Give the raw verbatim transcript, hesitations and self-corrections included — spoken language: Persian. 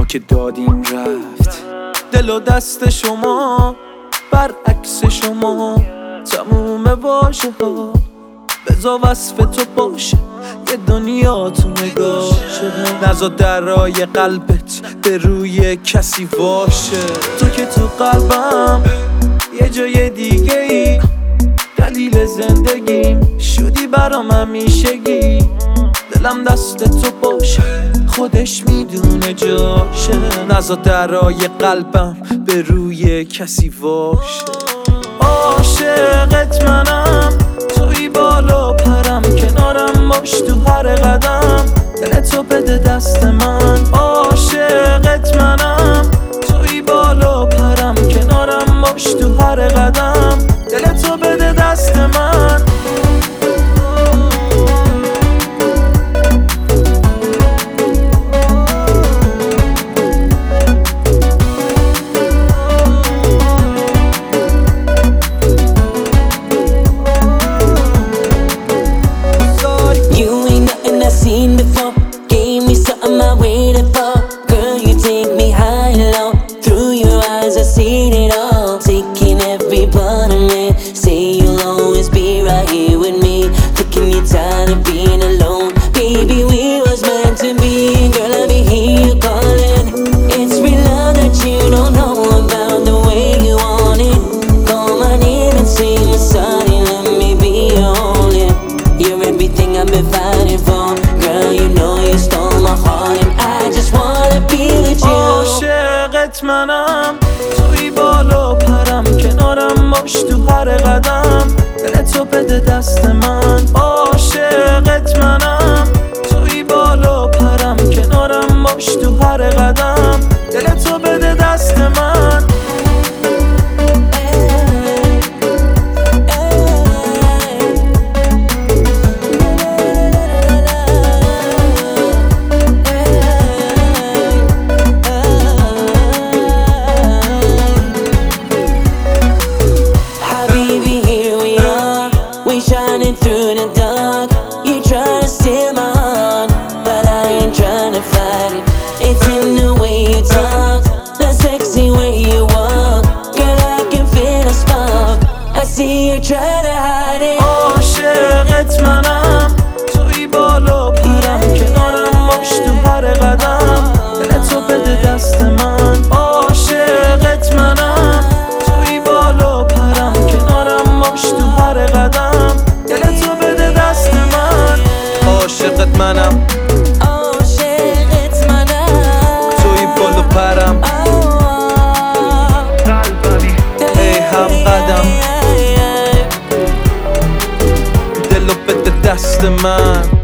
که دادیم رفت. دل و دست شما برعکس شما، تموم واژه ها بذار وصف تو باشه، یه دنیا تو نگاه شده. نذار درای قلبت به روی کسی باشه. تو که تو قلبم یه جای دیگه ای، دلیل زندگیم شدی برام همیشگی. دلم دست تو باشه، خودش میدونه جاشه. نذار درای قلبم به روی کسی باشه. عاشقت منم، توی بالا پرم، کنارم باش تو هر قدم. دل تو بده دست من. عاشقت منم، توی بالا پرم، کنارم باش تو هر قدم. دل تو بده دست من. Seen before, gave me something I waited for. Girl, you take me high and low. Through your eyes I seen it all. Taking every part of me. Say you'll always be right here with me. Thinking you're tired of being alone. Baby, we was meant to be. Girl, I be hear you calling. It's real love that you don't know about, the way you want it. Call my name and say I'm sorry, let me be your own, yeah. You're everything I've been fighting for. Girl, you know you stole my heart and I just wanna be with you. عاشقت منم، توی بالا پرم، کنارم باش تو هر قدم. دل تو بده دست من. عاشقت منم، توی بالا پرم، کنارم باش تو هر قدم. دل تو بده دست من. Shining through the dark, you try to steal my heart, but I ain't trying to fight it. It's in the way you talk, the sexy way you walk. Girl, I can feel a spark, I see you try to hide it. عاشقت منم، توی بالا پرم، کنارم باش تو هر قدم. دل تو بده دست من. عاشقت منم، توی بالا پرم، کنارم باش تو هر قدم. دل تو بده دست من. عاشقت منم، عاشقت منم، توی بالا پرم، ای هم قدم. دل بده دست من.